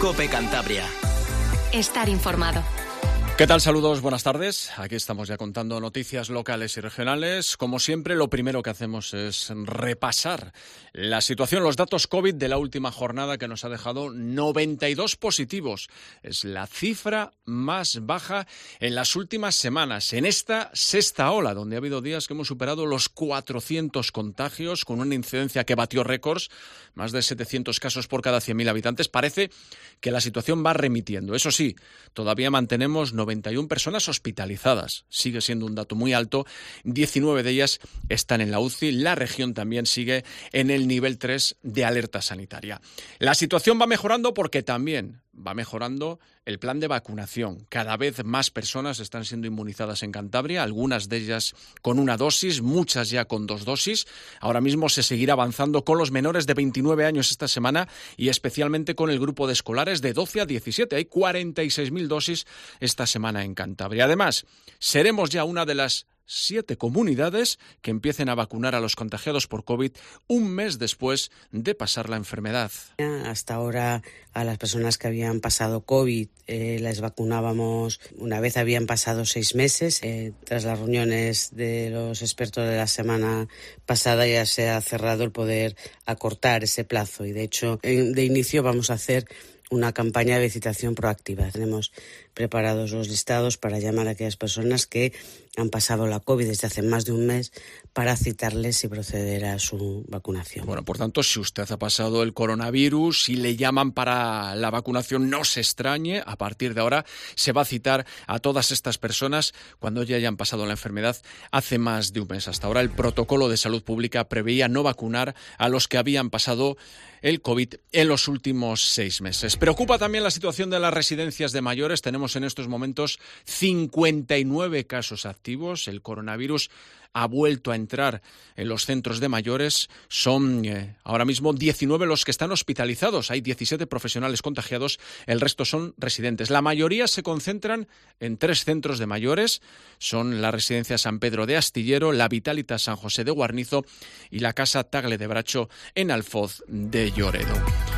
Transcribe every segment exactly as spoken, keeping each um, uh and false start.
COPE Cantabria. Estar informado. ¿Qué tal? Saludos, buenas tardes. Aquí estamos ya contando noticias locales y regionales. Como siempre, lo primero que hacemos es repasar la situación, los datos COVID de la última jornada que nos ha dejado noventa y dos positivos. Es la cifra más baja en las últimas semanas, en esta sexta ola, donde ha habido días que hemos superado los cuatrocientos contagios, con una incidencia que batió récords, más de setecientos casos por cada cien mil habitantes. Parece que la situación va remitiendo. Eso sí, todavía mantenemos noventa y una personas hospitalizadas. Sigue siendo un dato muy alto. diecinueve de ellas están en la U C I. La región también sigue en el nivel tres de alerta sanitaria. La situación va mejorando porque también va mejorando el plan de vacunación. Cada vez más personas están siendo inmunizadas en Cantabria, algunas de ellas con una dosis, muchas ya con dos dosis. Ahora mismo se seguirá avanzando con los menores de veintinueve años esta semana y especialmente con el grupo de escolares de doce a diecisiete. Hay cuarenta y seis mil dosis esta semana en Cantabria. Además, seremos ya una de las siete comunidades que empiecen a vacunar a los contagiados por COVID un mes después de pasar la enfermedad. Hasta ahora a las personas que habían pasado COVID eh, las vacunábamos una vez habían pasado seis meses. Eh, tras las reuniones de los expertos de la semana pasada ya se ha cerrado el poder acortar ese plazo y de hecho en, de inicio vamos a hacer una campaña de citación proactiva. Tenemos preparados los listados para llamar a aquellas personas que han pasado la COVID desde hace más de un mes para citarles y proceder a su vacunación. Bueno, por tanto, si usted ha pasado el coronavirus y le llaman para la vacunación, no se extrañe. A partir de ahora se va a citar a todas estas personas cuando ya hayan pasado la enfermedad hace más de un mes. Hasta ahora el protocolo de salud pública preveía no vacunar a los que habían pasado el COVID en los últimos seis meses. Preocupa también la situación de las residencias de mayores. Tenemos en estos momentos cincuenta y nueve casos activos. El coronavirus ha vuelto a entrar en los centros de mayores. Son eh, ahora mismo diecinueve los que están hospitalizados. Hay diecisiete profesionales contagiados, el resto son residentes. La mayoría se concentran en tres centros de mayores. Son la Residencia San Pedro de Astillero, la Vitalita San José de Guarnizo y la Casa Tagle de Bracho en Alfoz de Lloredo.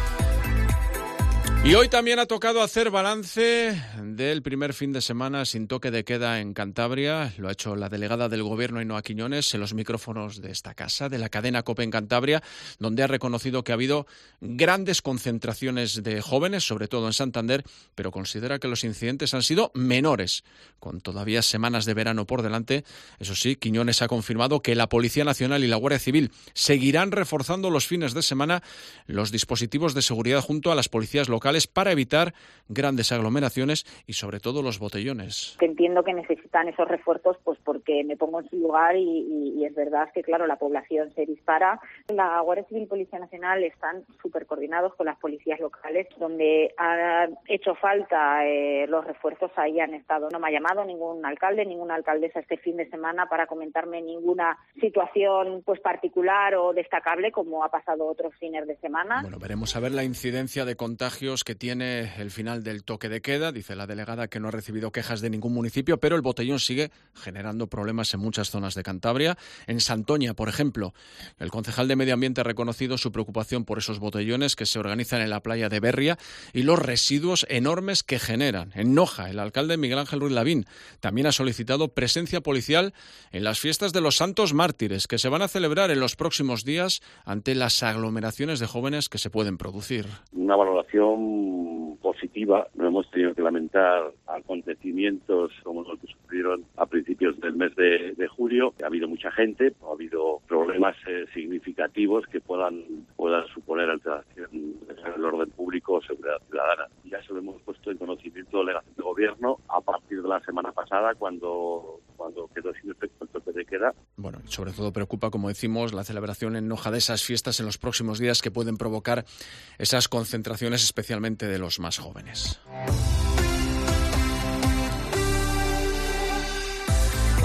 Y hoy también ha tocado hacer balance del primer fin de semana sin toque de queda en Cantabria. Lo ha hecho la delegada del Gobierno, Ainhoa Quiñones, en los micrófonos de esta casa, de la cadena COPE en Cantabria, donde ha reconocido que ha habido grandes concentraciones de jóvenes, sobre todo en Santander, pero considera que los incidentes han sido menores. Con todavía semanas de verano por delante, eso sí, Quiñones ha confirmado que la Policía Nacional y la Guardia Civil seguirán reforzando los fines de semana los dispositivos de seguridad junto a las policías locales para evitar grandes aglomeraciones y sobre todo los botellones. Entiendo que necesitan esos refuerzos pues porque me pongo en su lugar y, y, y es verdad que claro la población se dispara. La Guardia Civil y Policía Nacional están súper coordinados con las policías locales. Donde ha hecho falta eh, los refuerzos ahí han estado. No me ha llamado ningún alcalde, ninguna alcaldesa este fin de semana para comentarme ninguna situación pues particular o destacable como ha pasado otros fines de semana. Bueno, veremos a ver la incidencia de contagios que tiene el final del toque de queda. Dice la delegada que no ha recibido quejas de ningún municipio, pero el botellón sigue generando problemas en muchas zonas de Cantabria. En Santoña, por ejemplo, el concejal de Medio Ambiente ha reconocido su preocupación por esos botellones que se organizan en la playa de Berria y los residuos enormes que generan. En Noja, el alcalde Miguel Ángel Ruiz Lavín también ha solicitado presencia policial en las fiestas de los Santos Mártires, que se van a celebrar en los próximos días ante las aglomeraciones de jóvenes que se pueden producir. Una valoración positiva. No hemos tenido que lamentar acontecimientos como los que sucedieron a principios del mes de, de julio. Ha habido mucha gente, ha habido problemas eh, significativos que puedan, puedan suponer alteración del orden público o seguridad ciudadana. Ya se lo hemos puesto en conocimiento de la delegación de gobierno a partir de la semana pasada cuando, cuando quedó sin efecto el toque de queda. Bueno, sobre todo preocupa, como decimos, la celebración en Noja de esas fiestas en los próximos días que pueden provocar esas concentraciones, especialmente de los más jóvenes.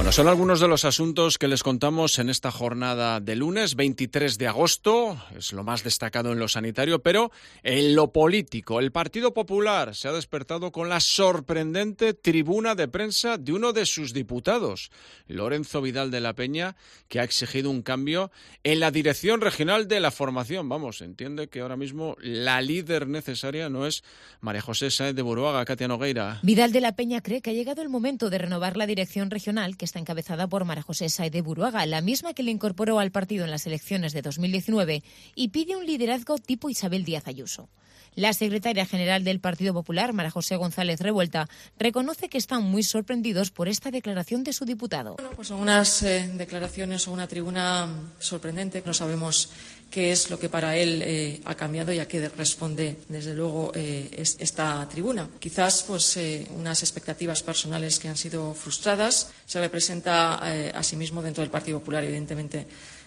Bueno, son algunos de los asuntos que les contamos en esta jornada de lunes, veintitrés de agosto, es lo más destacado en lo sanitario, pero en lo político, el Partido Popular se ha despertado con la sorprendente tribuna de prensa de uno de sus diputados, Lorenzo Vidal de la Peña, que ha exigido un cambio en la dirección regional de la formación. Vamos, entiende que ahora mismo la líder necesaria no es María José Sáenz de Buruaga. Katia Nogueira. Vidal de la Peña cree que ha llegado el momento de renovar la dirección regional, que está encabezada por María José Sáenz de Buruaga, la misma que le incorporó al partido en las elecciones de dos mil diecinueve, y pide un liderazgo tipo Isabel Díaz Ayuso. La secretaria general del Partido Popular, María José González Revuelta, reconoce que están muy sorprendidos por esta declaración de su diputado. Bueno, pues son unas eh, declaraciones o una tribuna sorprendente. No sabemos qué es lo que para él eh, ha cambiado y a qué responde, desde luego, eh, es, esta tribuna. Quizás pues eh, unas expectativas personales que han sido frustradas. Se representa eh, a sí mismo dentro del Partido Popular, evidentemente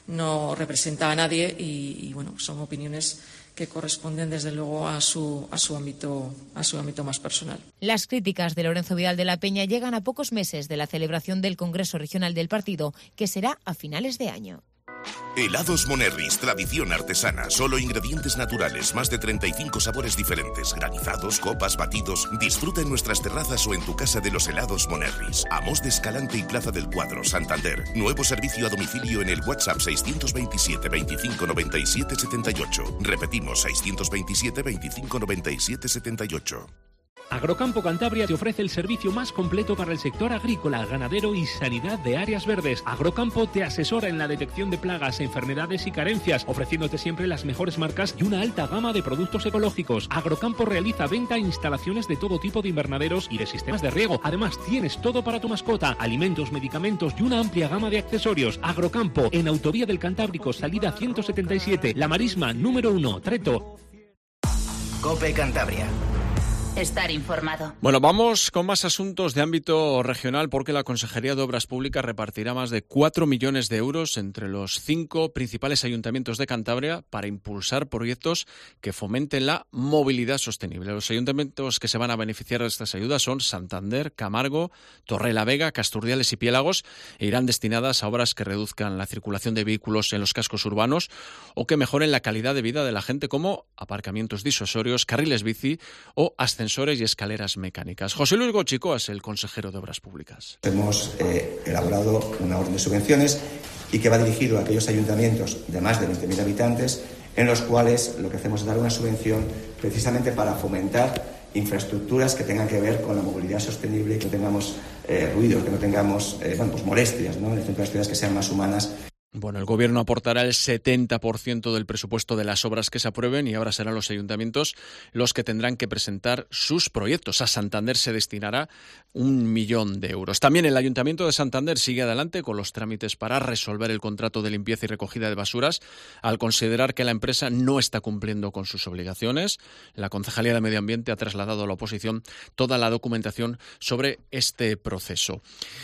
no representa a nadie y, y bueno, son opiniones que corresponden desde luego a su, a su ámbito, a su ámbito más personal. Las críticas de Lorenzo Vidal de la Peña llegan a pocos meses de la celebración del Congreso Regional del partido, que será a finales de año. Helados Monerris, tradición artesana, solo ingredientes naturales, más de treinta y cinco sabores diferentes, granizados, copas, batidos. Disfruta en nuestras terrazas o en tu casa de los helados Monerris. Amos de Escalante y Plaza del Cuadro, Santander. Nuevo servicio a domicilio en el WhatsApp seiscientos veintisiete, veinticinco noventa y siete setenta y ocho. Repetimos, seiscientos veintisiete, veinticinco noventa y siete setenta y ocho. Agrocampo Cantabria te ofrece el servicio más completo para el sector agrícola, ganadero y sanidad de áreas verdes. Agrocampo te asesora en la detección de plagas, enfermedades y carencias, ofreciéndote siempre las mejores marcas y una alta gama de productos ecológicos. Agrocampo realiza venta e instalaciones de todo tipo de invernaderos y de sistemas de riego. Además, tienes todo para tu mascota, alimentos, medicamentos y una amplia gama de accesorios. Agrocampo, en Autovía del Cantábrico, salida ciento setenta y siete, La Marisma, número uno, Treto. COPE Cantabria. Estar informado. Bueno, vamos con más asuntos de ámbito regional porque la Consejería de Obras Públicas repartirá más de cuatro millones de euros entre los cinco principales ayuntamientos de Cantabria para impulsar proyectos que fomenten la movilidad sostenible. Los ayuntamientos que se van a beneficiar de estas ayudas son Santander, Camargo, Torrelavega, Casturdiales y Piélagos e irán destinadas a obras que reduzcan la circulación de vehículos en los cascos urbanos o que mejoren la calidad de vida de la gente, como aparcamientos disuasorios, carriles bici o ascensores y escaleras mecánicas. José Luis Gochicoa es el consejero de Obras Públicas. Hemos eh, elaborado una orden de subvenciones y que va dirigido a aquellos ayuntamientos de más de veinte mil habitantes en los cuales lo que hacemos es dar una subvención precisamente para fomentar infraestructuras que tengan que ver con la movilidad sostenible, que no tengamos eh, ruidos, que no tengamos eh, bueno, pues molestias, ¿no? Infraestructuras que sean más humanas. Bueno, el Gobierno aportará el setenta por ciento del presupuesto de las obras que se aprueben y ahora serán los ayuntamientos los que tendrán que presentar sus proyectos. A Santander se destinará un millón de euros. También el Ayuntamiento de Santander sigue adelante con los trámites para resolver el contrato de limpieza y recogida de basuras al considerar que la empresa no está cumpliendo con sus obligaciones. La Concejalía de Medio Ambiente ha trasladado a la oposición toda la documentación sobre este proceso.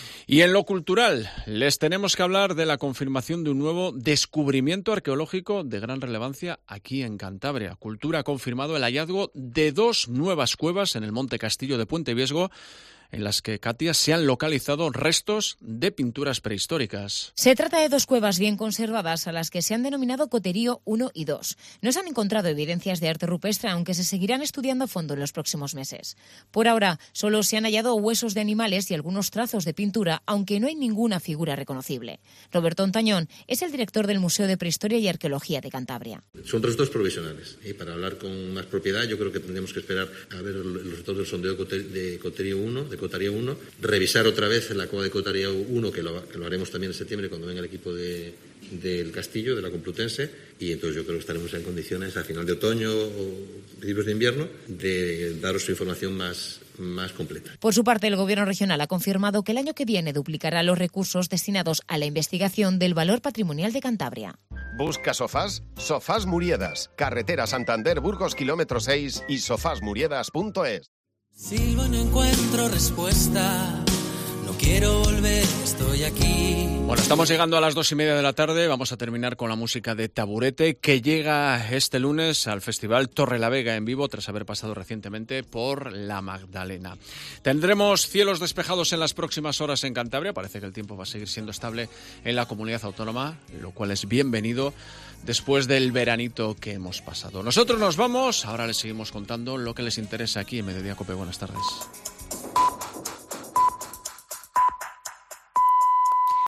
Y en lo cultural, les tenemos que hablar de la confirmación de un nuevo descubrimiento arqueológico de gran relevancia aquí en Cantabria. Cultura ha confirmado el hallazgo de dos nuevas cuevas en el Monte Castillo de Puente Viesgo, en las que, Katia, se han localizado restos de pinturas prehistóricas. Se trata de dos cuevas bien conservadas a las que se han denominado Coterío uno y dos. No se han encontrado evidencias de arte rupestre, aunque se seguirán estudiando a fondo en los próximos meses. Por ahora, solo se han hallado huesos de animales y algunos trazos de pintura, aunque no hay ninguna figura reconocible. Roberto Ontañón es el director del Museo de Prehistoria y Arqueología de Cantabria. Son restos provisionales y para hablar con más propiedad yo creo que tendríamos que esperar a ver los resultados del sondeo de Coterío uno, de Cotaría uno, revisar otra vez en la cueva de Cotaría uno, que lo, que lo haremos también en septiembre cuando venga el equipo de, del Castillo, de la Complutense, y entonces yo creo que estaremos en condiciones a final de otoño o principios de invierno de daros información más, más completa. Por su parte, el Gobierno regional ha confirmado que el año que viene duplicará los recursos destinados a la investigación del valor patrimonial de Cantabria. ¿Busca sofás? Sofás Muriedas, carretera Santander-Burgos, kilómetro seis y sofás muriedas punto es. Silbo y no encuentro respuesta, no quiero volver, estoy aquí. Bueno, estamos llegando a las dos y media de la tarde. Vamos a terminar con la música de Taburete, que llega este lunes al Festival Torrelavega en vivo, tras haber pasado recientemente por La Magdalena. Tendremos cielos despejados en las próximas horas en Cantabria. Parece que el tiempo va a seguir siendo estable en la comunidad autónoma, lo cual es bienvenido después del veranito que hemos pasado. Nosotros nos vamos. Ahora les seguimos contando lo que les interesa aquí en Mediodía Cope. Buenas tardes.